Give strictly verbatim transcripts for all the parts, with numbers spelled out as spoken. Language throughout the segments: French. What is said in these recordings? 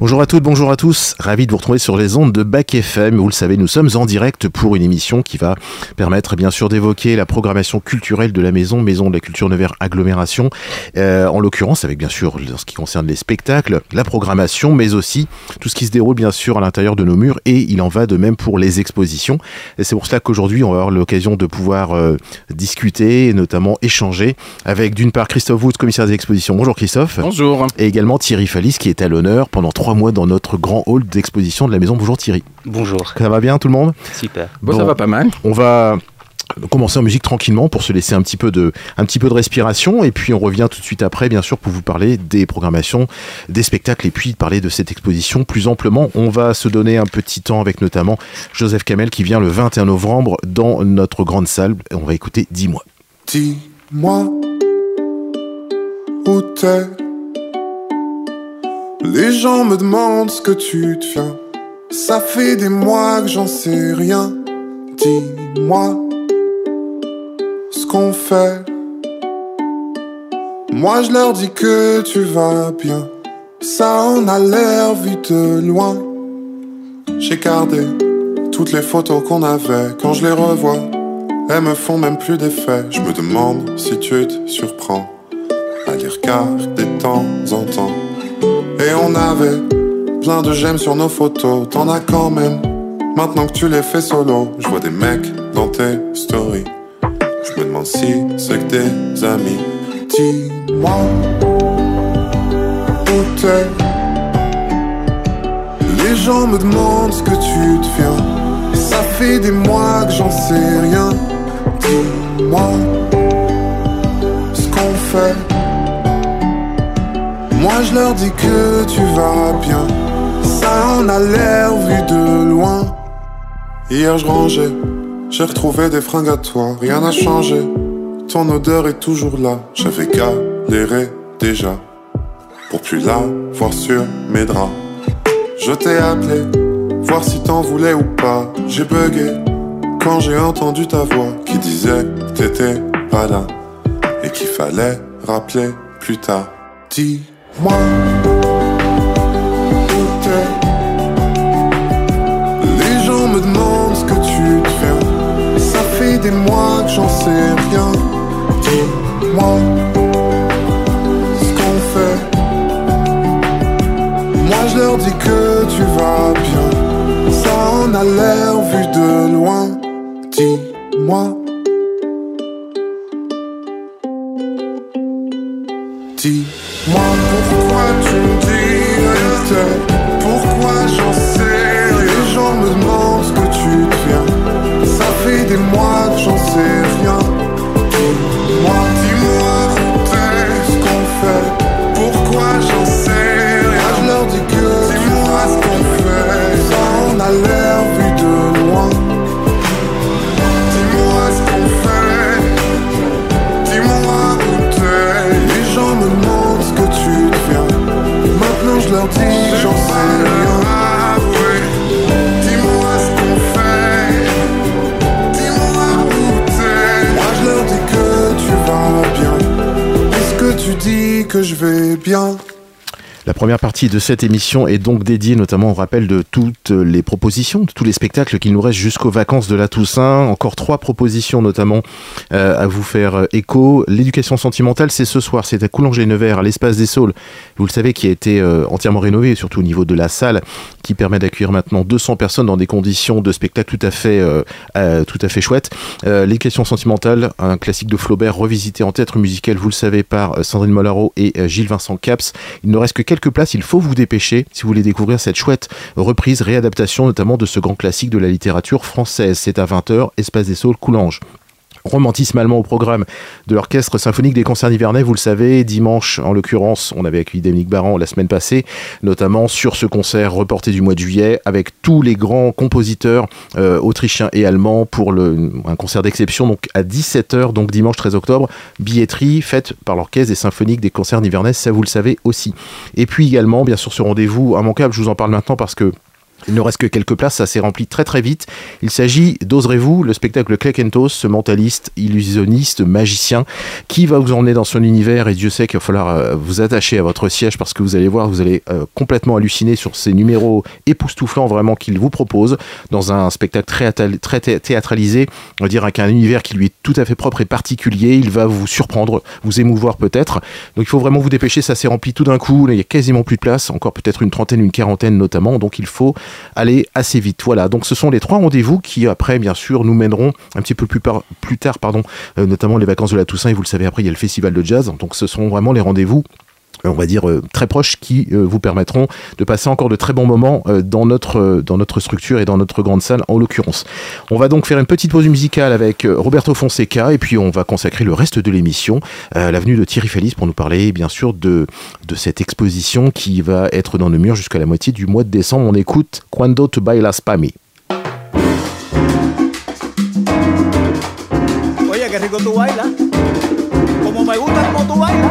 Bonjour à toutes, bonjour à tous, ravi de vous retrouver sur les ondes de Bac F M. Vous le savez, nous sommes en direct pour une émission qui va permettre bien sûr d'évoquer la programmation culturelle de la maison, Maison de la Culture Nevers Agglomération, euh, en l'occurrence avec bien sûr, en ce qui concerne les spectacles, la programmation, mais aussi tout ce qui se déroule bien sûr à l'intérieur de nos murs, et il en va de même pour les expositions. Et c'est pour cela qu'aujourd'hui on va avoir l'occasion de pouvoir euh, discuter et notamment échanger avec d'une part Christophe Woods, commissaire des expositions. Bonjour Christophe. Bonjour. Et également Thierry Fallis qui est à l'honneur pendant trois mois dans notre grand hall d'exposition de la maison. Bonjour Thierry. Bonjour. Ça va bien tout le monde ? Super. Bon, Bon, ça va pas mal. On va commencer en musique tranquillement pour se laisser un petit peu de, un petit peu de respiration, et puis on revient tout de suite après bien sûr pour vous parler des programmations, des spectacles, et puis parler de cette exposition plus amplement. On va se donner un petit temps avec notamment Joseph Kamel qui vient le vingt et un novembre dans notre grande salle. On va écouter Dis-moi. Dis-moi où t'es. Les gens me demandent ce que tu deviens. Ça fait des mois que j'en sais rien. Dis-moi ce qu'on fait. Moi je leur dis que tu vas bien. Ça en a l'air vu de loin. J'ai gardé toutes les photos qu'on avait. Quand je les revois, elles me font même plus d'effet. Je me demande si tu te surprends à les regarder de temps en temps. Et on avait plein de j'aime sur nos photos. T'en as quand même, maintenant que tu les fais solo. Je vois des mecs dans tes stories. Je me demande si c'est que des amis. Dis-moi où t'es. Les gens me demandent ce que tu deviens. Et ça fait des mois que j'en sais rien. Dis-moi ce qu'on fait. Moi je leur dis que tu vas bien. Ça en a l'air vu de loin. Hier je rangeais, j'ai retrouvé des fringues à toi. Rien n'a changé, ton odeur est toujours là. J'avais galéré déjà pour plus la voir sur mes draps. Je t'ai appelé, voir si t'en voulais ou pas. J'ai bugué quand j'ai entendu ta voix qui disait que t'étais pas là et qu'il fallait rappeler plus tard. Dis-moi où t'es. Les gens me demandent ce que tu deviens. Ça fait des mois que j'en sais rien. Dis-moi ce qu'on fait. Moi je leur dis que tu vas bien. Ça en a l'air vu de loin. Dis-moi. Dis-moi pourquoi tu me dis rien. Pourquoi j'en sais rien. Les gens me demandent ce que tu deviens. Ça fait des mois que j'en sais rien. Dis-moi, dis-moi où t'es. Ce qu'on fait. Pourquoi j'en sais rien. Moi je leur dis que dis-moi ce qu'on fait. Ça on a l'air vu de loin. Dis-moi ce qu'on fait. Dis-moi où t'es. Les gens me demandent ce que tu deviens. Maintenant je leur dis que j'en sais rien. Dis-moi ce qu'on fait. Dis-moi où t'es. Moi je leur dis que tu vas bien. Est-ce que tu dis que je vais bien? La première partie de cette émission est donc dédiée notamment au rappel de toutes les propositions, de tous les spectacles qu'il nous reste jusqu'aux vacances de la Toussaint. Encore trois propositions notamment euh, à vous faire écho. L'éducation sentimentale, c'est ce soir, c'est à Coulanger-Nevers, à l'Espace des Saules. Vous le savez, qui a été euh, entièrement rénové, surtout au niveau de la salle, qui permet d'accueillir maintenant deux cents personnes dans des conditions de spectacle tout à fait, euh, euh, tout à fait chouettes. Euh, L'éducation sentimentale, un classique de Flaubert revisité en théâtre musical, vous le savez, par Sandrine Molaro et euh, Gilles Vincent Caps. Il ne reste que quelques places, il faut vous dépêcher si vous voulez découvrir cette chouette reprise, réadaptation notamment de ce grand classique de la littérature française. C'est à vingt heures, Espace des Saules, Coulanges. Romantisme allemand au programme de l'Orchestre Symphonique des Concerts Nivernais, vous le savez, dimanche en l'occurrence, on avait accueilli Dominique Baran la semaine passée, notamment sur ce concert reporté du mois de juillet, avec tous les grands compositeurs euh, autrichiens et allemands pour le, un concert d'exception, donc à dix-sept heures, donc dimanche treize octobre, billetterie faite par l'Orchestre des Symphoniques des Concerts Nivernais, ça vous le savez aussi. Et puis également, bien sûr, ce rendez-vous immanquable, je vous en parle maintenant parce que Il ne reste que quelques places, ça s'est rempli très très vite. Il s'agit d'Oserez-vous, le spectacle Clé Kentos, ce mentaliste, illusionniste, magicien, qui va vous emmener dans son univers, et Dieu sait qu'il va falloir euh, vous attacher à votre siège parce que vous allez voir, vous allez euh, complètement halluciner sur ces numéros époustouflants vraiment qu'il vous propose dans un spectacle très, atal- très thé- théâtralisé, on va dire avec un univers qui lui est tout à fait propre et particulier. Il va vous surprendre, vous émouvoir peut-être. Donc il faut vraiment vous dépêcher, ça s'est rempli tout d'un coup, il y a quasiment plus de place, encore peut-être une trentaine, une quarantaine notamment, donc il faut aller assez vite. Voilà, donc ce sont les trois rendez-vous qui après bien sûr nous mèneront un petit peu plus, par, plus tard, pardon, euh, notamment les vacances de la Toussaint, et vous le savez après il y a le festival de jazz, donc ce sont vraiment les rendez-vous on va dire euh, très proches qui euh, vous permettront de passer encore de très bons moments euh, dans notre euh, dans notre structure et dans notre grande salle en l'occurrence. On va donc faire une petite pause musicale avec euh, Roberto Fonseca et puis on va consacrer le reste de l'émission à la venue de Thierry Félix pour nous parler bien sûr de de cette exposition qui va être dans nos murs jusqu'à la moitié du mois de décembre. On écoute Cuando tu bailas pa' mí. Oye, qué rico tú bailas. Como me gusta como tú bailas.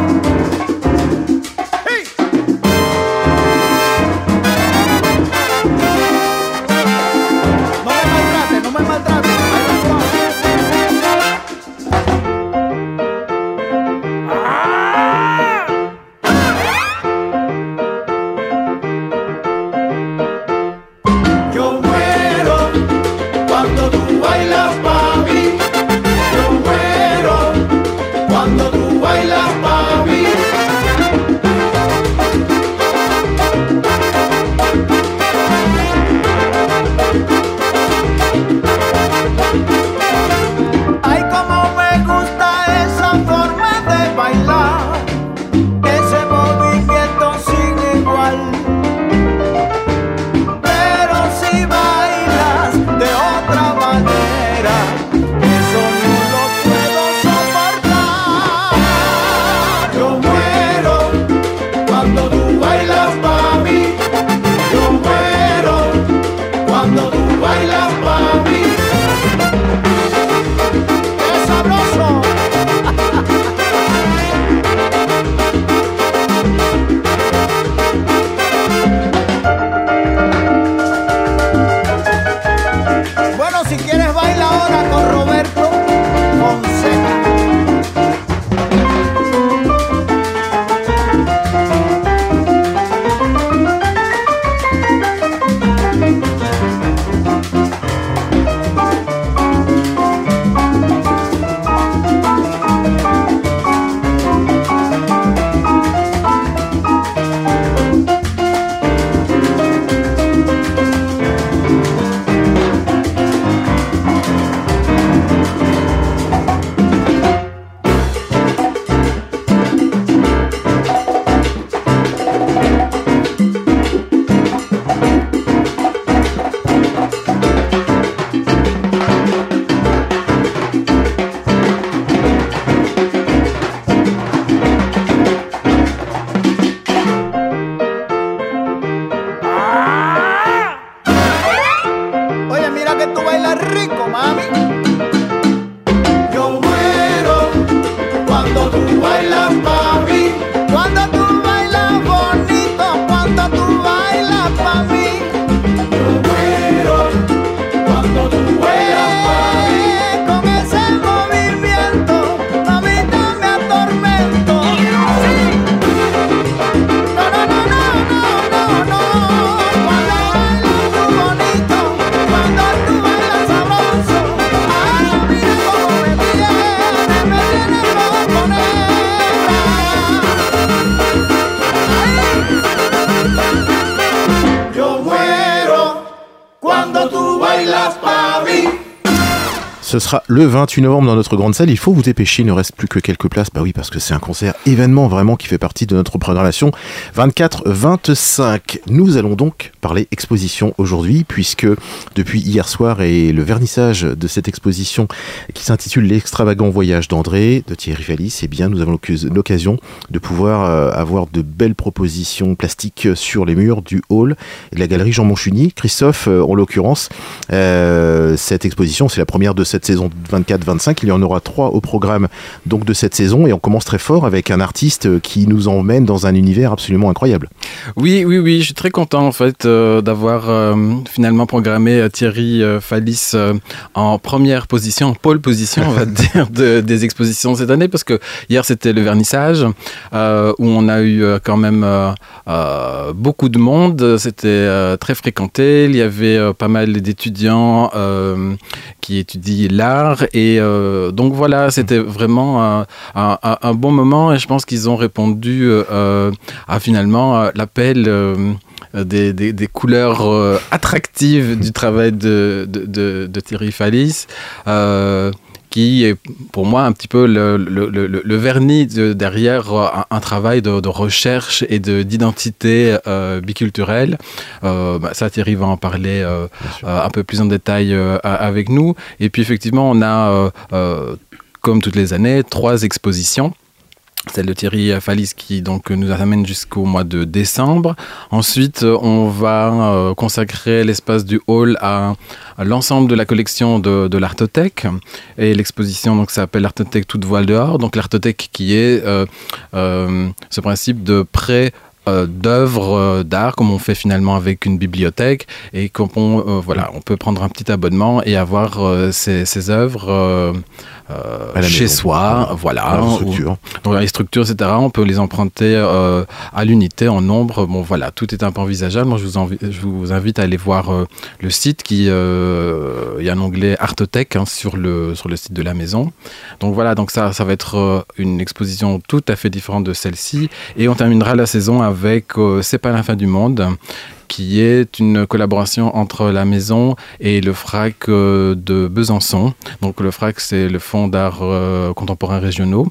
Ce sera le vingt-huit novembre dans notre grande salle. Il faut vous dépêcher, il ne reste plus que quelques places. Bah oui, parce que c'est un concert événement vraiment qui fait partie de notre programmation vingt-quatre vingt-cinq. Nous allons donc parler exposition aujourd'hui, puisque depuis hier soir et le vernissage de cette exposition qui s'intitule L'extravagant voyage d'André, de Thierry Félix, eh bien, nous avons l'occasion de pouvoir euh, avoir de belles propositions plastiques sur les murs du hall et de la galerie Jean Monchugny. Christophe, euh, en l'occurrence, euh, cette exposition, c'est la première de cette cette saison vingt-quatre vingt-cinq. Il y en aura trois au programme donc de cette saison et on commence très fort avec un artiste qui nous emmène dans un univers absolument incroyable. Oui, oui, oui, je suis très content en fait euh, d'avoir euh, finalement programmé euh, Thierry euh, Fallis euh, en première position, en pole position, on va dire, de, des expositions cette année, parce que hier c'était le vernissage euh, où on a eu euh, quand même euh, euh, beaucoup de monde, c'était euh, très fréquenté, il y avait euh, pas mal d'étudiants euh, qui étudient l'art et euh, donc voilà, c'était vraiment un, un, un bon moment et je pense qu'ils ont répondu euh, à finalement euh, l'appel euh, Des, des, des couleurs euh, attractives du travail de, de, de, de Thierry Fallis, euh, qui est pour moi un petit peu le, le, le, le vernis de, derrière un, un travail de, de recherche et de, d'identité euh, biculturelle. Euh, bah, ça, Thierry va en parler euh, euh, un peu plus en détail euh, avec nous. Et puis effectivement, on a, euh, euh, comme toutes les années, trois expositions. Celle de Thierry Fallis qui donc nous amène jusqu'au mois de décembre. Ensuite, on va euh, consacrer l'espace du hall à, à l'ensemble de la collection de, de l'Artothèque. Et l'exposition donc s'appelle l'Artothèque toute voile dehors. Donc l'Artothèque qui est euh, euh, ce principe de prêt Euh, d'œuvres euh, d'art comme on fait finalement avec une bibliothèque et qu'on euh, voilà, on peut prendre un petit abonnement et avoir euh, ces, ces œuvres euh, euh, chez maison. soi, voilà, dans les structures. Ou, dans les structures, et cetera. On peut les emprunter euh, à l'unité en nombre. Bon, voilà, tout est un peu envisageable. Moi, je vous, envi- je vous invite à aller voir euh, le site. Qui, euh, il y a un onglet Artothèque hein, sur le sur le site de la maison. Donc voilà, donc ça, ça va être euh, une exposition tout à fait différente de celle-ci. Et on terminera la saison avec euh, C'est pas la fin du monde, qui est une collaboration entre la maison et le FRAC euh, de Besançon. Donc le FRAC, c'est le Fonds d'art euh, contemporain régionaux.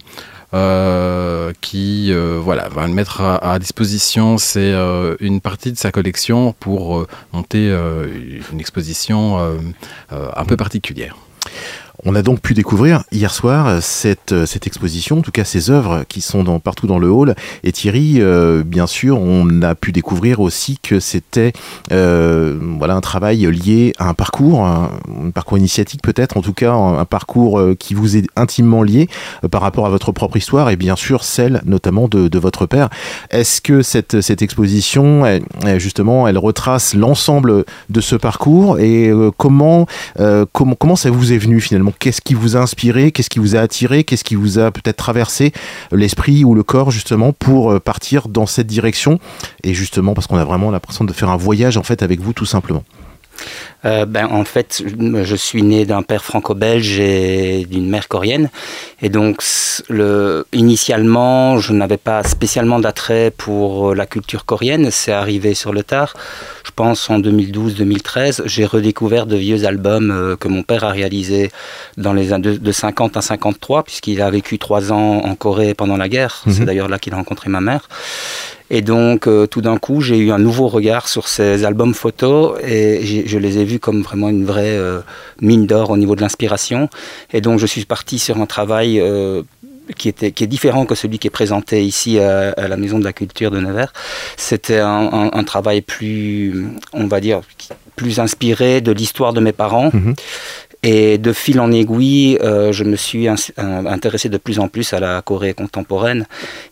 Euh, qui euh, voilà, va le mettre à, à disposition. C'est euh, une partie de sa collection pour euh, monter euh, une exposition euh, euh, un peu particulière. On a donc pu découvrir hier soir cette, cette exposition, en tout cas ces œuvres qui sont dans, partout dans le hall. Et Thierry, euh, bien sûr, on a pu découvrir aussi que c'était euh, voilà, un travail lié à un parcours, un, un parcours initiatique peut-être, en tout cas un, un parcours qui vous est intimement lié euh, par rapport à votre propre histoire et bien sûr celle notamment de, de votre père. Est-ce que cette, cette exposition, elle, justement, elle retrace l'ensemble de ce parcours et euh, comment, euh, comment, comment ça vous est venu finalement ? Qu'est-ce qui vous a inspiré? Qu'est-ce qui vous a attiré? Qu'est-ce qui vous a peut-être traversé l'esprit ou le corps justement pour partir dans cette direction? Et justement parce qu'on a vraiment l'impression de faire un voyage en fait avec vous tout simplement. Euh, ben, en fait, je suis né d'un père franco-belge et d'une mère coréenne. Et donc, le, initialement, je n'avais pas spécialement d'attrait pour la culture coréenne. C'est arrivé sur le tard. Je pense en deux mille douze deux mille treize, j'ai redécouvert de vieux albums euh, que mon père a réalisés dans les de, de cinquante à cinquante-trois, puisqu'il a vécu trois ans en Corée pendant la guerre. Mmh. C'est d'ailleurs là qu'il a rencontré ma mère. Et donc, euh, tout d'un coup, j'ai eu un nouveau regard sur ces albums photos et je les ai vus comme vraiment une vraie euh, mine d'or au niveau de l'inspiration. Et donc, je suis parti sur un travail euh, qui, était, qui est différent que celui qui est présenté ici à, à la Maison de la Culture de Nevers. C'était un, un, un travail plus, on va dire, plus inspiré de l'histoire de mes parents. Mmh. Et de fil en aiguille, euh, je me suis in- intéressé de plus en plus à la Corée contemporaine,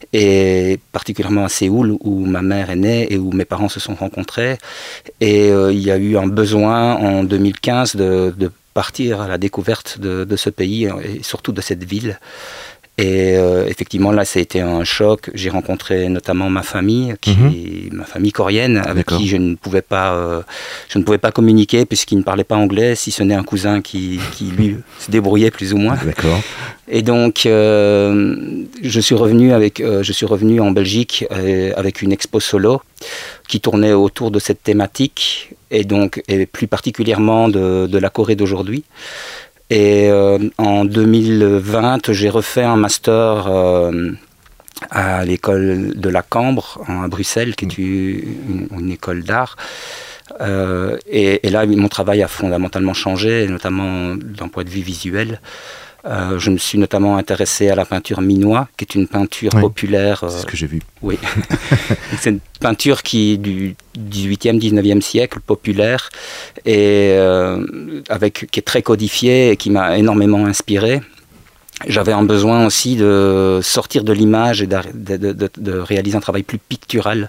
et particulièrement à Séoul, où ma mère est née et où mes parents se sont rencontrés. Et euh, il y a eu un besoin en deux mille quinze de, de partir à la découverte de, de ce pays, et surtout de cette ville. Et euh, effectivement, là, ça a été un choc. J'ai rencontré notamment ma famille, qui, mmh. ma famille coréenne, avec D'accord. qui je ne pouvais pas, euh, je ne pouvais pas communiquer puisqu'il ne parlait pas anglais, si ce n'est un cousin qui, qui lui, se débrouillait plus ou moins. D'accord. Et donc, euh, je suis revenu avec, euh, je suis revenu en Belgique euh, avec une expo solo qui tournait autour de cette thématique et donc, et plus particulièrement de, de la Corée d'aujourd'hui. Et euh, en deux mille vingt, j'ai refait un master euh, à l'école de la Cambre, à Bruxelles, qui est une, une école d'art. Euh, et, et là, mon travail a fondamentalement changé, notamment d'un point de vue visuel. Euh, je me suis notamment intéressé à la peinture minois, qui est une peinture oui, populaire. Euh, c'est ce que j'ai vu. Oui. C'est une peinture qui du dix-huitième, dix-neuvième siècle, populaire, et euh, avec, qui est très codifiée et qui m'a énormément inspiré. J'avais un besoin aussi de sortir de l'image et de, de, de, de réaliser un travail plus pictural.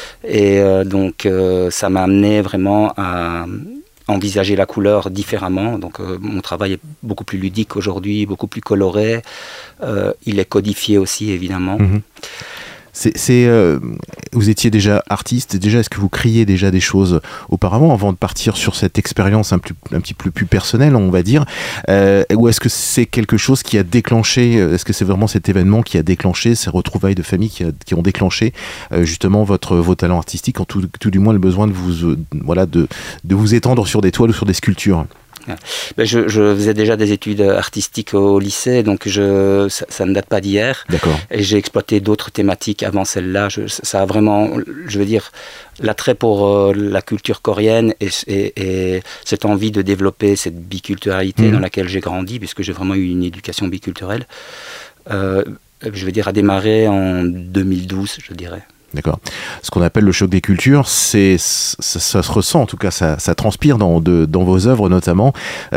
Et euh, donc, euh, ça m'a amené vraiment à envisager la couleur différemment. Donc, euh, mon travail est beaucoup plus ludique aujourd'hui, beaucoup plus coloré. Euh, il est codifié aussi, évidemment. Mmh. C'est, c'est, euh, vous étiez déjà artiste, déjà, est-ce que vous criez déjà des choses auparavant, avant de partir sur cette expérience un, plus, un petit peu plus personnelle, on va dire, euh, ou est-ce que c'est quelque chose qui a déclenché, est-ce que c'est vraiment cet événement qui a déclenché, ces retrouvailles de famille qui, a, qui ont déclenché euh, justement votre, vos talents artistiques, en tout, tout du moins le besoin de vous, euh, voilà, de, de vous étendre sur des toiles ou sur des sculptures? Ben je, je faisais déjà des études artistiques au lycée, donc je, ça, ça ne date pas d'hier. D'accord. Et j'ai exploité d'autres thématiques avant celle-là. Je, ça a vraiment, je veux dire, l'attrait pour euh, la culture coréenne et, et, et cette envie de développer cette biculturalité mmh. dans laquelle j'ai grandi, puisque j'ai vraiment eu une éducation biculturelle. Euh, je veux dire, a démarré en deux mille douze, je dirais. D'accord. Ce qu'on appelle le choc des cultures, c'est, ça, ça se ressent, en tout cas, ça, ça transpire dans, de, dans vos œuvres notamment.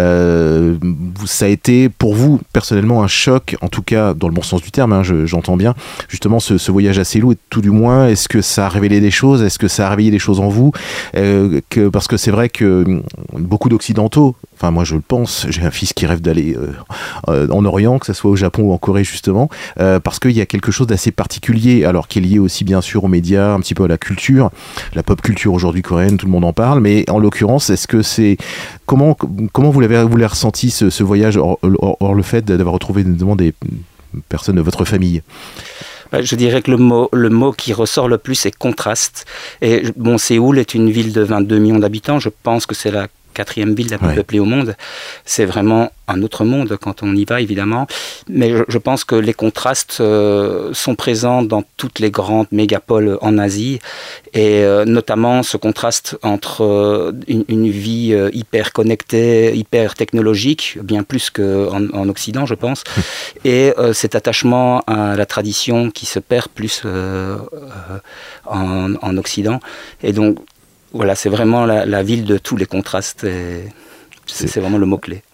Euh, ça a été pour vous personnellement un choc, en tout cas dans le bon sens du terme, hein, je, j'entends bien, justement ce, ce voyage à Séoul, tout du moins, est-ce que ça a révélé des choses, est-ce que ça a réveillé des choses en vous, euh, que, parce que c'est vrai que beaucoup d'Occidentaux, enfin moi je le pense, j'ai un fils qui rêve d'aller euh, euh, en Orient, que ce soit au Japon ou en Corée justement, euh, parce qu'il y a quelque chose d'assez particulier, alors qui est lié aussi bien sûr aux médias, un petit peu à la culture, la pop culture aujourd'hui coréenne, tout le monde en parle, mais en l'occurrence, est-ce que c'est... Comment, comment vous l'avez, vous l'avez ressenti ce, ce voyage, hors, hors, hors le fait d'avoir retrouvé notamment des personnes de votre famille? Je dirais que le mot, le mot qui ressort le plus, c'est contraste. Et bon, Séoul est une ville de vingt-deux millions d'habitants, je pense que c'est la quatrième ville la plus ouais. peuplée au monde. C'est vraiment un autre monde quand on y va, évidemment. Mais je, je pense que les contrastes euh, sont présents dans toutes les grandes mégapoles en Asie. Et euh, notamment ce contraste entre euh, une, une vie euh, hyper connectée, hyper technologique, bien plus qu'en en Occident, je pense. Et euh, cet attachement à la tradition qui se perd plus euh, euh, en, en Occident. Et donc, voilà, c'est vraiment la, la ville de tous les contrastes. Et c'est, c'est vraiment le mot-clé.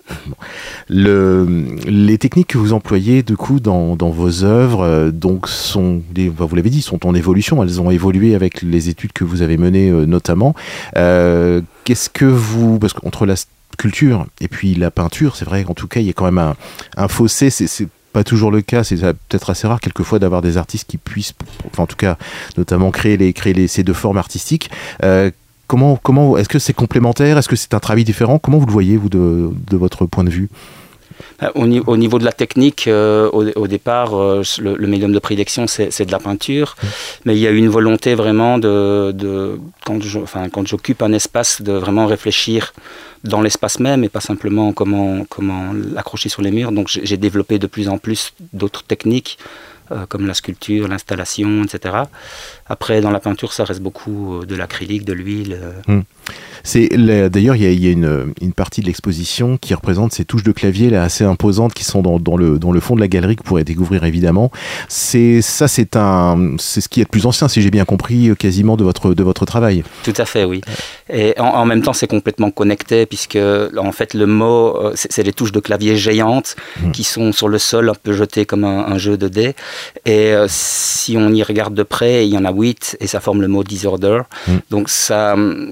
Le, les techniques que vous employez du coup dans, dans vos œuvres, euh, donc sont, des, vous l'avez dit, sont en évolution. Elles ont évolué avec les études que vous avez menées euh, notamment. Euh, qu'est-ce que vous, parce qu'entre la sculpture et puis la peinture, c'est vrai qu'en tout cas il y a quand même un, un fossé. C'est, c'est pas toujours le cas, c'est peut-être assez rare quelquefois d'avoir des artistes qui puissent, enfin en tout cas notamment créer les, créer les, ces deux formes artistiques. Euh, Comment, comment, est-ce que c'est complémentaire? Est-ce que c'est un travail différent? Comment vous le voyez, vous, de, de votre point de vue? Au, au niveau de la technique, euh, au, au départ, euh, le, le médium de prédilection, c'est, c'est de la peinture. Mmh. Mais il y a eu une volonté vraiment, de, de, quand, je, enfin, quand j'occupe un espace, de vraiment réfléchir dans l'espace même et pas simplement comment, comment l'accrocher sur les murs. Donc j'ai, j'ai développé de plus en plus d'autres techniques, euh, comme la sculpture, l'installation, et cetera. Après, dans la peinture, ça reste beaucoup de l'acrylique, de l'huile. Mmh. C'est, d'ailleurs, il y a, il y a une, une partie de l'exposition qui représente ces touches de clavier là, assez imposantes qui sont dans, dans, le, dans le fond de la galerie que vous pourrez découvrir évidemment. C'est, ça, c'est, un, c'est ce qui est le plus ancien, si j'ai bien compris, quasiment de votre, de votre travail. Tout à fait, oui. Et en, en même temps, c'est complètement connecté puisque, en fait, le mot, c'est, c'est les touches de clavier géantes mmh. qui sont sur le sol, un peu jetées comme un, un jeu de dés. Et euh, si on y regarde de près, il y en a huit et ça forme le mot disorder. Mmh. Donc ça...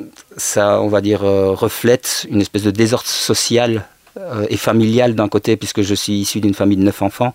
ça, on va dire, euh, reflète une espèce de désordre social euh, et familial d'un côté, puisque je suis issu d'une famille de neuf enfants.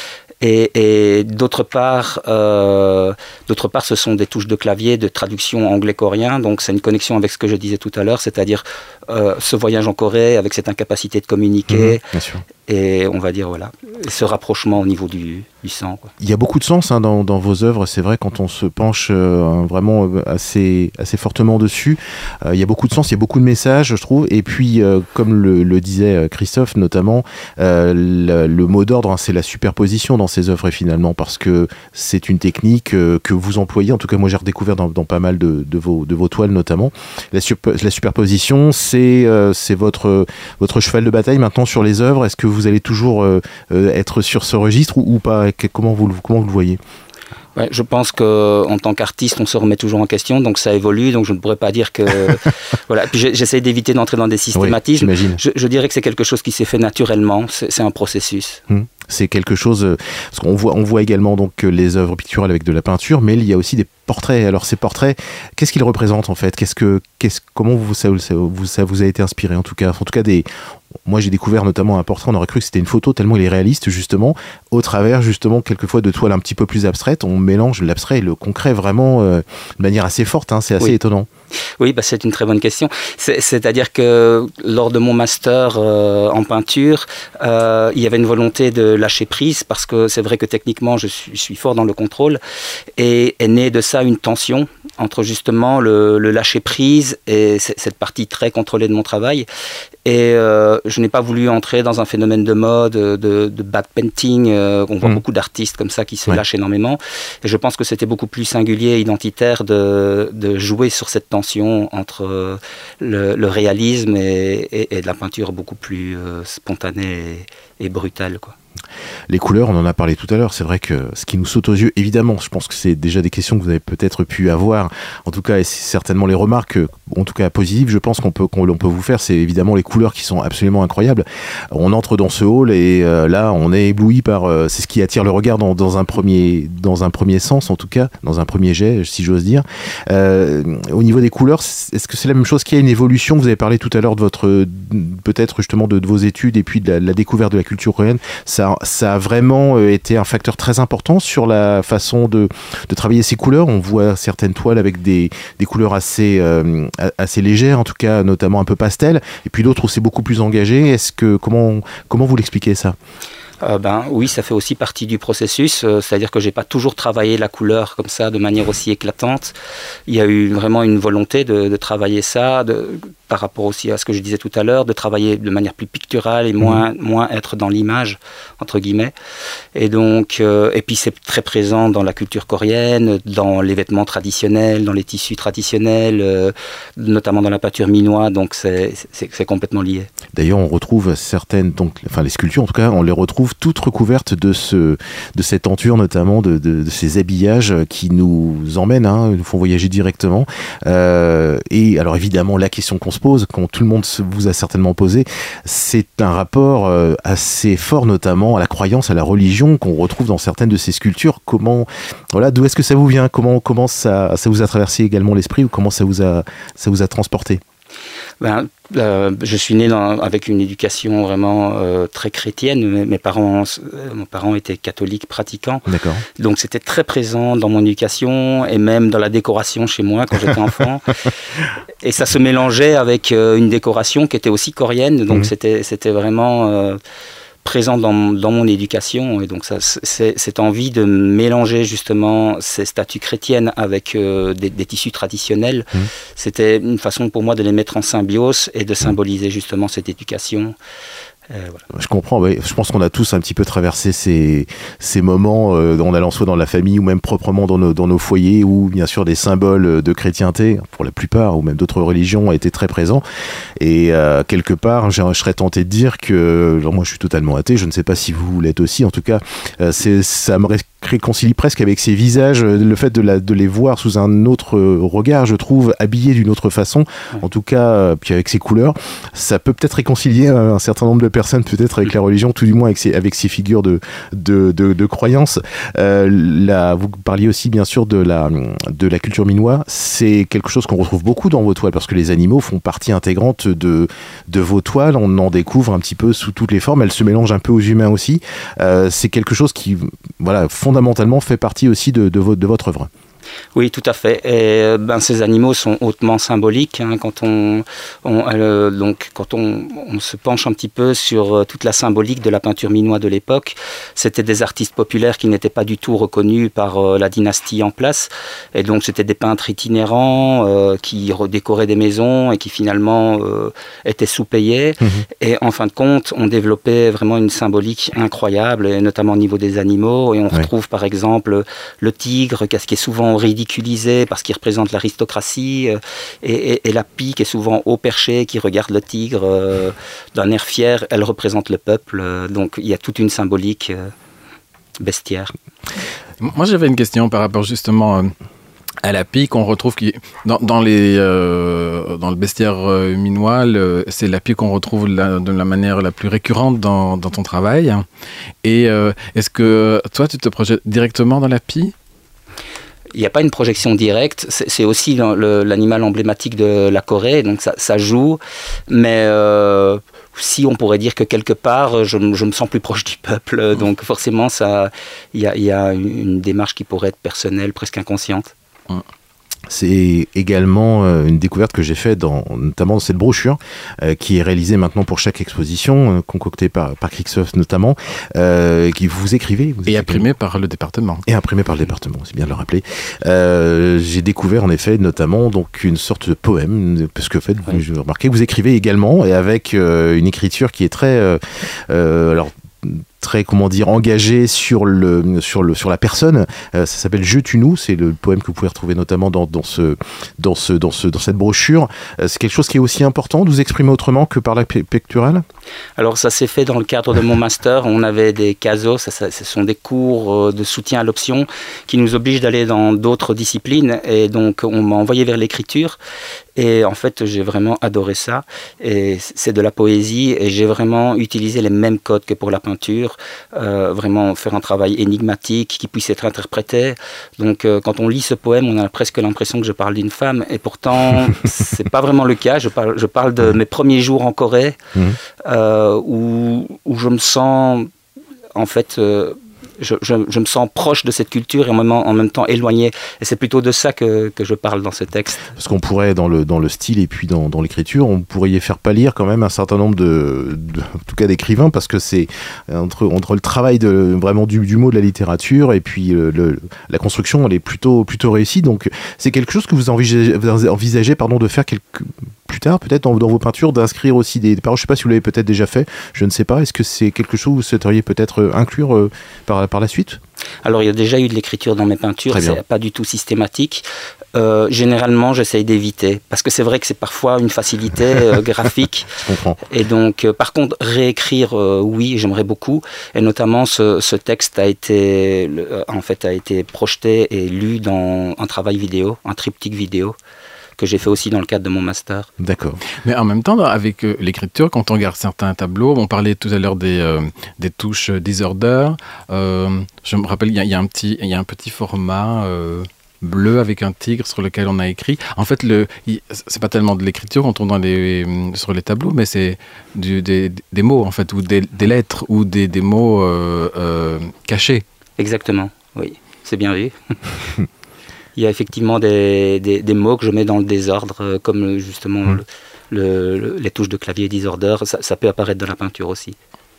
Et, et d'autre part, euh, d'autre part, ce sont des touches de clavier de traduction anglais-coréen. Donc, c'est une connexion avec ce que je disais tout à l'heure, c'est-à-dire euh, ce voyage en Corée avec cette incapacité de communiquer. Mmh, bien sûr. Et on va dire, voilà, ce rapprochement au niveau du, du sang, quoi. Il y a beaucoup de sens hein, dans, dans vos œuvres, c'est vrai, quand on se penche euh, vraiment assez, assez fortement dessus. Euh, il y a beaucoup de sens, il y a beaucoup de messages, je trouve. Et puis, euh, comme le, le disait Christophe, notamment, euh, le, le mot d'ordre, hein, c'est la superposition dans ces œuvres, finalement, parce que c'est une technique euh, que vous employez. En tout cas, moi, j'ai redécouvert dans, dans pas mal de, de, vos, de vos toiles, notamment. La, super, la superposition, c'est, euh, c'est votre, votre cheval de bataille maintenant sur les œuvres. Est-ce que vous allez toujours euh, euh, être sur ce registre ou, ou pas? Comment vous, comment vous le voyez? Ouais, je pense qu'en tant qu'artiste, on se remet toujours en question, donc ça évolue, donc je ne pourrais pas dire que... voilà. Puis j'essaie d'éviter d'entrer dans des systématismes. Oui, je, je dirais que c'est quelque chose qui s'est fait naturellement, c'est, c'est un processus. Hum. C'est quelque chose, parce qu'on voit, on voit également donc les œuvres picturales avec de la peinture, mais il y a aussi des portraits. Alors ces portraits, qu'est-ce qu'ils représentent en fait? Qu'est-ce que, qu'est-ce, comment vous, ça, vous, ça vous a été inspiré en tout cas? En tout cas, des, moi j'ai découvert notamment un portrait, on aurait cru que c'était une photo tellement il est réaliste justement, au travers justement quelquefois de toiles un petit peu plus abstraites, on mélange l'abstrait et le concret vraiment euh, de manière assez forte, hein, c'est assez oui. étonnant. Oui, bah c'est une très bonne question. C'est, c'est-à-dire que lors de mon master euh, en peinture, euh, il y avait une volonté de lâcher prise parce que c'est vrai que techniquement je suis, je suis fort dans le contrôle et est née de ça une tension entre justement le, le lâcher prise et c- cette partie très contrôlée de mon travail. Et euh, je n'ai pas voulu entrer dans un phénomène de mode, de, de backpainting. Euh, on voit mmh. beaucoup d'artistes comme ça qui se ouais. lâchent énormément. Et je pense que c'était beaucoup plus singulier et identitaire de, de jouer sur cette tension entre le, le réalisme et, et, et de la peinture beaucoup plus euh, spontanée et, et brutale, quoi. Les couleurs, on en a parlé tout à l'heure, c'est vrai que ce qui nous saute aux yeux, évidemment, je pense que c'est déjà des questions que vous avez peut-être pu avoir, en tout cas, et c'est certainement les remarques, en tout cas positives, je pense qu'on peut, qu'on peut vous faire, c'est évidemment les couleurs qui sont absolument incroyables. On entre dans ce hall et euh, là, on est ébloui par, euh, c'est ce qui attire le regard dans, dans, un premier, dans un premier sens, en tout cas, dans un premier jet, si j'ose dire. Euh, au niveau des couleurs, est-ce que c'est la même chose qu'il y a une évolution? Vous avez parlé tout à l'heure de votre, peut-être justement de, de vos études et puis de la, de la découverte de la culture coréenne. Ça Ça a vraiment été un facteur très important sur la façon de, de travailler ces couleurs. On voit certaines toiles avec des, des couleurs assez, euh, assez légères, en tout cas notamment un peu pastel, et puis d'autres où c'est beaucoup plus engagé. Est-ce que, comment, comment vous l'expliquez ça? Euh, ben, oui, ça fait aussi partie du processus, euh, c'est-à-dire que j'ai pas toujours travaillé la couleur comme ça de manière aussi éclatante. Il y a eu vraiment une volonté de, de travailler ça, de, par rapport aussi à ce que je disais tout à l'heure, de travailler de manière plus picturale et moins, mmh. moins être dans l'image, entre guillemets. Et donc, euh, et puis c'est très présent dans la culture coréenne, dans les vêtements traditionnels, dans les tissus traditionnels, euh, notamment dans la peinture minoise, donc c'est, c'est, c'est complètement lié. D'ailleurs, on retrouve certaines, donc, enfin les sculptures en tout cas, on les retrouve toutes recouvertes de, ce, de cette tenture, notamment de, de, de ces habillages qui nous emmènent, hein, nous font voyager directement. Euh, et alors évidemment, la question qu'on se pose, quand tout le monde vous a certainement posé, c'est un rapport euh, assez fort, notamment à la croyance, à la religion qu'on retrouve dans certaines de ces sculptures. Comment, voilà, d'où est-ce que ça vous vient? Comment, comment ça, ça vous a traversé également l'esprit ou comment ça vous a, ça vous a transporté? Ben, euh, je suis né dans, avec une éducation vraiment euh, très chrétienne. Mes, mes parents, euh, mes parents étaient catholiques pratiquants. D'accord. Donc c'était très présent dans mon éducation et même dans la décoration chez moi quand j'étais enfant. Et ça se mélangeait avec euh, une décoration qui était aussi coréenne. Donc mmh. c'était, c'était vraiment... Euh, présent dans, dans mon éducation, et donc ça, c'est, cette envie de mélanger justement ces statues chrétiennes avec euh, des, des tissus traditionnels, mmh. c'était une façon pour moi de les mettre en symbiose et de symboliser justement cette éducation. Euh, voilà. Je comprends, ouais. Je pense qu'on a tous un petit peu traversé ces, ces moments euh, en allant soit dans la famille ou même proprement dans nos, dans nos foyers où bien sûr des symboles de chrétienté, pour la plupart, ou même d'autres religions, étaient très présents. Et euh, quelque part, je serais tenté de dire que, genre, moi je suis totalement athée, je ne sais pas si vous l'êtes aussi, en tout cas, euh, c'est, ça me réconcilie presque avec ces visages, le fait de, la, de les voir sous un autre regard, je trouve, habillés d'une autre façon, ouais. En tout cas, euh, puis avec ces couleurs, ça peut peut-être réconcilier un certain nombre de personnes peut-être avec la religion, tout du moins avec ces, avec ces figures de, de, de, de croyance. Euh, la, vous parliez aussi bien sûr de la, de la culture minoise, c'est quelque chose qu'on retrouve beaucoup dans vos toiles parce que les animaux font partie intégrante de, de vos toiles, on en découvre un petit peu sous toutes les formes, elles se mélangent un peu aux humains aussi. Euh, c'est quelque chose qui, voilà, fondamentalement fait partie aussi de, de, vo- de votre œuvre. Oui, tout à fait. Et ben, ces animaux sont hautement symboliques. Hein, quand on, on euh, donc quand on, on se penche un petit peu sur euh, toute la symbolique de la peinture minoise de l'époque, c'était des artistes populaires qui n'étaient pas du tout reconnus par euh, la dynastie en place. Et donc c'était des peintres itinérants euh, qui redécoraient des maisons et qui finalement euh, étaient sous-payés. Mmh. Et en fin de compte, on développait vraiment une symbolique incroyable, et notamment au niveau des animaux. Et on ouais. retrouve par exemple le tigre, qui est souvent souvent ridiculisé parce qu'il représente l'aristocratie, euh, et, et, et la pie qui est souvent haut perché, qui regarde le tigre euh, d'un air fier, elle représente le peuple. Euh, donc il y a toute une symbolique euh, bestiaire. Moi j'avais une question par rapport justement... Euh... à la pie qu'on retrouve qui, dans, dans, les, euh, dans le bestiaire euh, minois, le, c'est la pie qu'on retrouve la, de la manière la plus récurrente dans, dans ton travail. Et euh, est-ce que toi, tu te projettes directement dans la pie ? Il n'y a pas une projection directe, c'est, c'est aussi le, le, l'animal emblématique de la Corée, donc ça, ça joue, mais euh, si on pourrait dire que quelque part, je, je me sens plus proche du peuple, donc forcément, il y a, y a une, une démarche qui pourrait être personnelle, presque inconsciente. C'est également euh, une découverte que j'ai faite, dans, notamment dans cette brochure, euh, qui est réalisée maintenant pour chaque exposition, euh, concoctée par, par Cricksoft notamment, euh, qui vous écrivez. Vous et imprimée par le département. Et imprimée par le département, c'est bien de le rappeler. Euh, j'ai découvert en effet notamment donc, une sorte de poème, parce que en fait, oui. J'ai remarqué que vous écrivez également, et avec euh, une écriture qui est très... Euh, euh, alors, très, comment dire, engagé sur, le, sur, le, sur la personne. Euh, ça s'appelle « Je tue nous », c'est le poème que vous pouvez retrouver notamment dans, dans, ce, dans, ce, dans, ce, dans cette brochure. Euh, c'est quelque chose qui est aussi important de vous exprimer autrement que par la pectorale ? Alors ça s'est fait dans le cadre de mon master. On avait des CASO, ça, ça, ce sont des cours de soutien à l'option qui nous obligent d'aller dans d'autres disciplines, et donc on m'a envoyé vers l'écriture. Et en fait, j'ai vraiment adoré ça. Et c'est de la poésie, et j'ai vraiment utilisé les mêmes codes que pour la peinture. Euh, vraiment faire un travail énigmatique qui puisse être interprété. Donc, euh, quand on lit ce poème, on a presque l'impression que je parle d'une femme. Et pourtant, c'est pas vraiment le cas. Je parle, je parle de mes premiers jours en Corée, mmh. euh, où, où je me sens, en fait... Euh, Je, je, je me sens proche de cette culture et en même, en même temps éloigné. Et c'est plutôt de ça que, que je parle dans ce texte. Parce qu'on pourrait, dans le, dans le style et puis dans, dans l'écriture, on pourrait y faire pâlir quand même un certain nombre de, de en tout cas d'écrivains, parce que c'est entre, entre le travail de, vraiment du, du mot, de la littérature, et puis le, le, la construction, elle est plutôt, plutôt réussie. Donc c'est quelque chose que vous envisagez, vous envisagez pardon, de faire quelque, plus tard, peut-être dans, dans vos peintures, d'inscrire aussi des, des paroles. Je ne sais pas si vous l'avez peut-être déjà fait, je ne sais pas. Est-ce que c'est quelque chose que vous souhaiteriez peut-être inclure euh, par par la suite ? Alors, il y a déjà eu de l'écriture dans mes peintures, c'est pas du tout systématique. Euh, généralement, j'essaye d'éviter, parce que c'est vrai que c'est parfois une facilité euh, graphique. Je comprends. Et donc, euh, par contre, réécrire, euh, oui, j'aimerais beaucoup. Et notamment, ce, ce texte a été, euh, en fait, a été projeté et lu dans un travail vidéo, un triptyque vidéo, que j'ai fait aussi dans le cadre de mon master. D'accord. Mais en même temps, avec euh, l'écriture, quand on regarde certains tableaux, on parlait tout à l'heure des, euh, des touches disorder. Euh, je me rappelle, il y, y a un petit, il y a un petit format euh, bleu avec un tigre sur lequel on a écrit. En fait, le, il, c'est pas tellement de l'écriture quand on dans les, sur les tableaux, mais c'est du, des, des mots, en fait, ou des, des lettres, ou des, des mots euh, euh, cachés. Exactement, oui. C'est bien vu. Il y a effectivement des, des, des mots que je mets dans le désordre, euh, comme justement mmh. le, le, les touches de clavier disorder. Ça, ça peut apparaître dans la peinture aussi.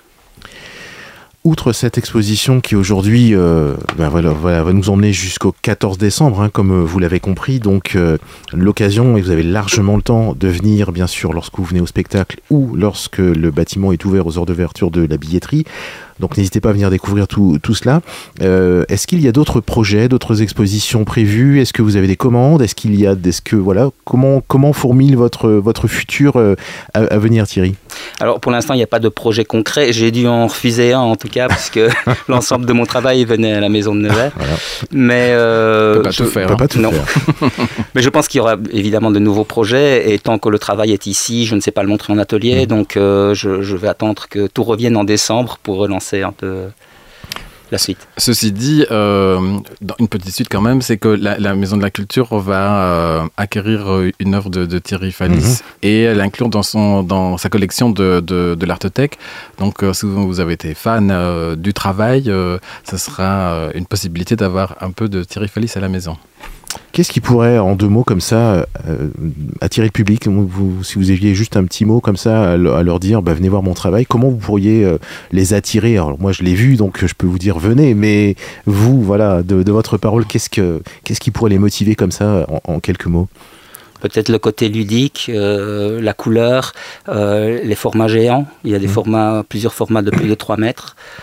Outre cette exposition qui aujourd'hui euh, ben voilà, voilà, va nous emmener jusqu'au quatorze décembre, hein, comme vous l'avez compris, donc euh, l'occasion, et vous avez largement le temps de venir, bien sûr, lorsque vous venez au spectacle ou lorsque le bâtiment est ouvert aux heures d'ouverture de la billetterie. Donc n'hésitez pas à venir découvrir tout, tout cela. Euh, est-ce qu'il y a d'autres projets, d'autres expositions prévues ? Est-ce que vous avez des commandes ? Est-ce qu'il y a, est-ce que voilà, comment comment fourmille votre votre futur euh, à, à venir, Thierry ? Alors pour l'instant il n'y a pas de projet concret. J'ai dû en refuser un en tout cas parce que l'ensemble de mon travail venait à la maison de Nevers. Voilà. Mais euh, on peut pas je, tout faire. On peut pas tout non. faire. Mais je pense qu'il y aura évidemment de nouveaux projets et tant que le travail est ici, je ne sais pas le montrer en atelier, mmh. donc euh, je, je vais attendre que tout revienne en décembre pour relancer un peu la suite. Ceci dit, euh, dans une petite suite quand même, c'est que la, la Maison de la Culture va euh, acquérir une œuvre de, de Thierry Fallis mmh. et l'inclure dans, son, dans sa collection de, de, de l'Artothèque. Donc, euh, si vous avez été fan euh, du travail, euh, ce sera euh, une possibilité d'avoir un peu de Thierry Fallis à la maison. Qu'est-ce qui pourrait, en deux mots comme ça, euh, attirer le public ? Vous, si vous aviez juste un petit mot comme ça à, à leur dire, bah, venez voir mon travail, comment vous pourriez euh, les attirer ? Alors moi je l'ai vu, donc je peux vous dire venez, mais vous, voilà, de, de votre parole, qu'est-ce, que, qu'est-ce qui pourrait les motiver comme ça, en, en quelques mots ? Peut-être le côté ludique, euh, la couleur, euh, les formats géants. Il y a des mmh. formats, plusieurs formats de plus de trois mètres.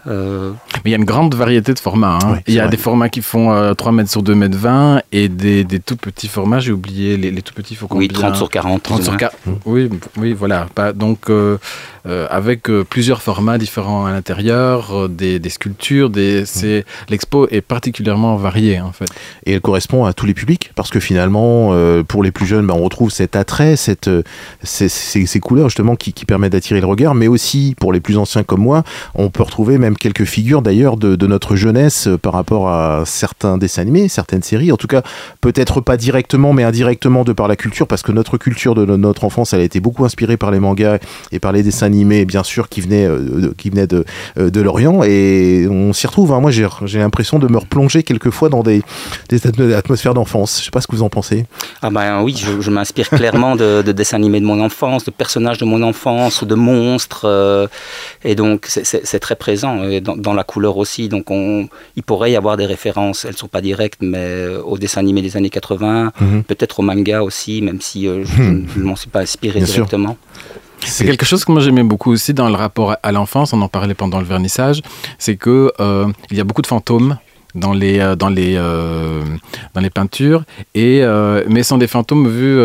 Euh... Mais il y a une grande variété de formats. Hein. Oui, il y a vrai. des formats qui font euh, trois mètres sur deux mètres vingt et des, des tout petits formats, j'ai oublié, les, les tout petits, il faut combien ? Oui, trente sur quarante. trente sur quarante. Mmh. Oui, oui, voilà. Pas, donc, euh, euh, avec euh, plusieurs formats différents à l'intérieur, euh, des, des sculptures, des, mmh. c'est, l'expo est particulièrement variée, en fait. Et elle correspond à tous les publics, parce que finalement, euh, pour les plus jeunes, bah, on retrouve cet attrait, cette, euh, ces, ces, ces couleurs, justement, qui, qui permettent d'attirer le regard, mais aussi, pour les plus anciens comme moi, on peut retrouver même quelques figures, d'ailleurs, de, de notre jeunesse euh, par rapport à certains dessins animés, certaines séries, en tout cas, peut-être pas directement, mais indirectement de par la culture, parce que notre culture de notre enfance, elle a été beaucoup inspirée par les mangas et par les dessins animés, bien sûr, qui venaient, euh, qui venaient de, euh, de l'Orient, et on s'y retrouve. Hein. Moi, j'ai, j'ai l'impression de me replonger quelquefois dans des, des atmosphères d'enfance. Je sais pas ce que vous en pensez. Ah ben oui, je, je m'inspire clairement de, de dessins animés de mon enfance, de personnages de mon enfance, de monstres, euh, et donc c'est, c'est, c'est très présent, et dans, dans la couleur aussi. Donc on, il pourrait y avoir des références, elles sont pas directes, mais aux dessins animés des années quatre-vingts, mm-hmm. peut-être au manga aussi, même si euh, je ne mm. m'en suis pas inspiré Bien directement. Sûr. C'est quelque chose que moi j'aimais beaucoup aussi dans le rapport à l'enfance, on en parlait pendant le vernissage, c'est que euh, il y a beaucoup de fantômes dans les euh, dans les euh, dans les peintures, et euh, mais ce sont des fantômes vus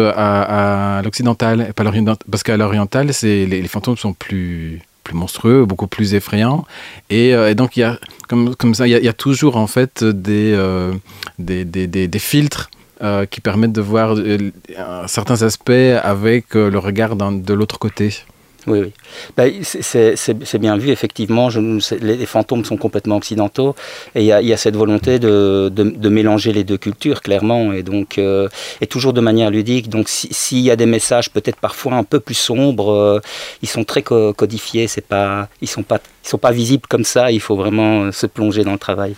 à, à l'occidental et pas l'oriental, parce qu'à l'oriental c'est les, les fantômes sont plus plus monstrueux, beaucoup plus effrayants, et, euh, et donc il y a comme comme ça il y a, il y a toujours en fait des euh, des, des, des des filtres euh, qui permettent de voir euh, certains aspects avec euh, le regard d'un, de l'autre côté. Oui, oui. Ben, c'est, c'est, c'est bien vu, effectivement. Je, les, les fantômes sont complètement occidentaux, et il y a, y a cette volonté de, de, de mélanger les deux cultures, clairement, et donc euh, et toujours de manière ludique. Donc, si, s'il y a des messages peut-être parfois un peu plus sombres, euh, ils sont très co- codifiés. C'est pas, ils sont pas, ils sont pas visibles comme ça. Il faut vraiment se plonger dans le travail.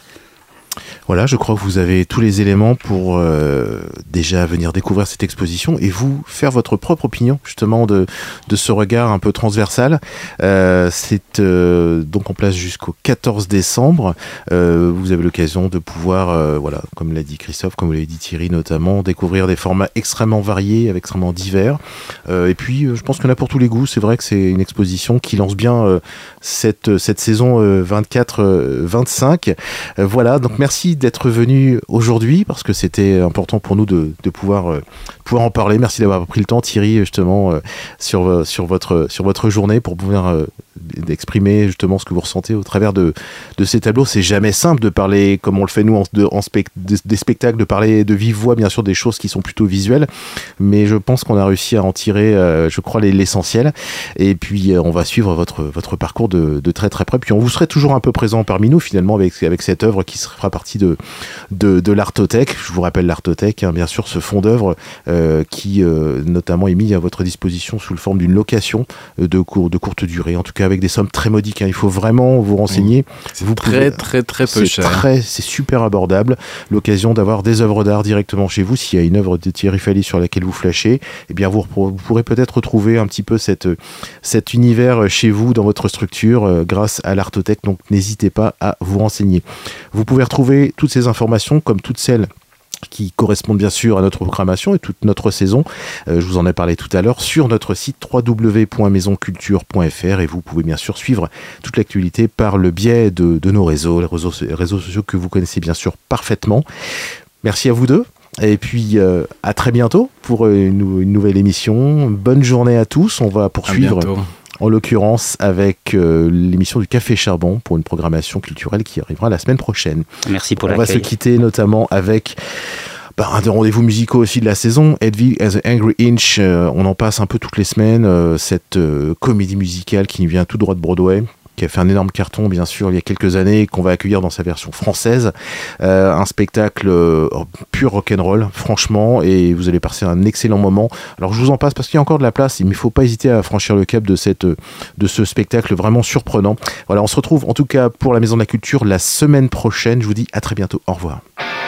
Voilà, je crois que vous avez tous les éléments pour euh, déjà venir découvrir cette exposition et vous faire votre propre opinion justement de, de ce regard un peu transversal. Euh, c'est euh, donc en place jusqu'au quatorze décembre. Euh, vous avez l'occasion de pouvoir, euh, voilà, comme l'a dit Christophe, comme l'a dit Thierry notamment, découvrir des formats extrêmement variés, extrêmement divers. Euh, et puis, je pense qu'il y en a pour tous les goûts. C'est vrai que c'est une exposition qui lance bien euh, cette, cette saison euh, vingt-quatre vingt-cinq. Euh, voilà, donc merci d'être venu aujourd'hui parce que c'était important pour nous de, de pouvoir, euh, pouvoir en parler. Merci d'avoir pris le temps, Thierry, justement, euh, sur, sur, votre, sur votre journée pour pouvoir euh, exprimer justement ce que vous ressentez au travers de, de ces tableaux. C'est jamais simple de parler comme on le fait nous en, de, en spect, de, des spectacles, de parler de vive voix, bien sûr, des choses qui sont plutôt visuelles, mais je pense qu'on a réussi à en tirer, euh, je crois, l'essentiel. Et puis, euh, on va suivre votre, votre parcours de, de très très près. Puis, on vous serait toujours un peu présent parmi nous, finalement, avec, avec cette œuvre qui fera partie de, de, de l'Artothèque. Je vous rappelle l'Artothèque, hein, bien sûr, ce fonds d'œuvre euh, qui, euh, notamment, est mis à votre disposition sous le forme d'une location de, cour, de courte durée, en tout cas avec des sommes très modiques. Hein. Il faut vraiment vous renseigner. C'est vous très, pouvez, très, très peu c'est cher. Très, c'est super abordable. L'occasion d'avoir des œuvres d'art directement chez vous. S'il y a une œuvre de Thierry Fallis sur laquelle vous flashez, eh bien, vous, vous pourrez peut-être retrouver un petit peu cette, cet univers chez vous, dans votre structure, euh, grâce à l'Artothèque. Donc, n'hésitez pas à vous renseigner. Vous pouvez retrouver toutes ces informations, comme toutes celles qui correspondent bien sûr à notre programmation et toute notre saison. Euh, je vous en ai parlé tout à l'heure sur notre site w w w point maison culture point f r et vous pouvez bien sûr suivre toute l'actualité par le biais de, de nos réseaux, les réseaux, les réseaux sociaux que vous connaissez bien sûr parfaitement. Merci à vous deux. Et puis euh, à très bientôt pour une, une nouvelle émission. Bonne journée à tous. On va poursuivre. En l'occurrence avec euh, l'émission du Café Charbon pour une programmation culturelle qui arrivera la semaine prochaine. Merci pour On l'accueil. va se quitter notamment avec bah, un des rendez-vous musicaux aussi de la saison, Hedwig as an Angry Inch. Euh, on en passe un peu toutes les semaines, euh, cette euh, comédie musicale qui vient tout droit de Broadway, qui a fait un énorme carton bien sûr il y a quelques années, qu'on va accueillir dans sa version française, euh, un spectacle euh, pur rock'n'roll franchement, et vous allez passer un excellent moment. Alors je vous en passe parce qu'il y a encore de la place, mais il ne faut pas hésiter à franchir le cap de, cette, de ce spectacle vraiment surprenant. Voilà, on se retrouve en tout cas pour la Maison de la Culture la semaine prochaine. Je vous dis à très bientôt, au revoir.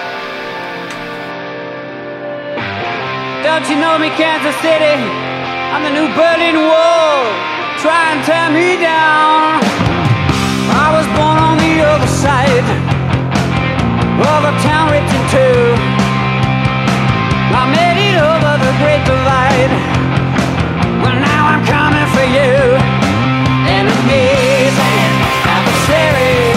Don't you know me, Kansas City? I'm the new Berlin Wall. Try and tear me down. I was born on the other side of a town written two. I made it over the great divide. Well, now I'm coming for you. Enemies and adversaries.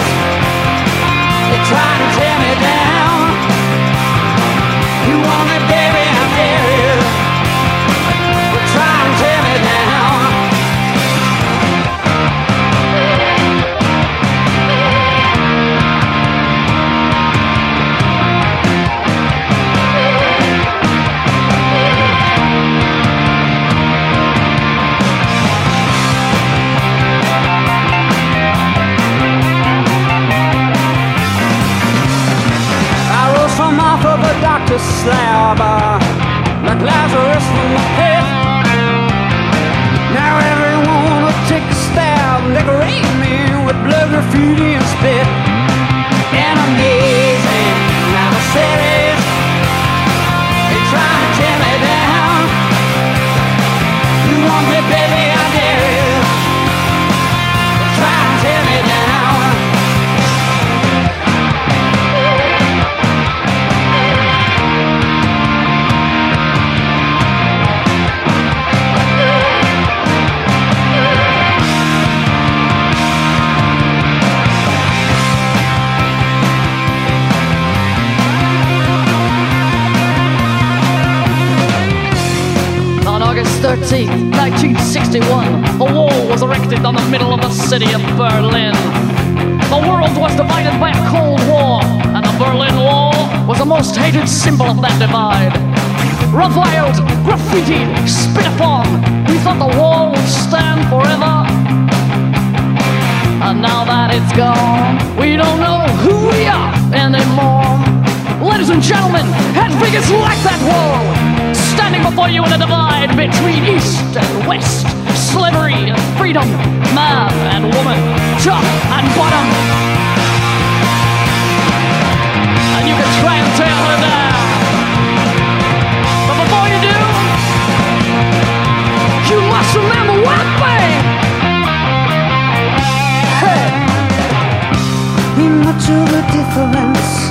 thirteenth, nineteen sixty-one, a wall was erected on the middle of the city of Berlin. The world was divided by a Cold War, and the Berlin Wall was the most hated symbol of that divide. Reviled, graffitied, spit upon, we thought the wall would stand forever. And now that it's gone, we don't know who we are anymore. Ladies and gentlemen, and figures like that wall, standing before you in the divide between East and West, slavery and freedom, man and woman, top and bottom. And you can try and tear her down, but before you do, you must remember one thing. Hey, Much of a difference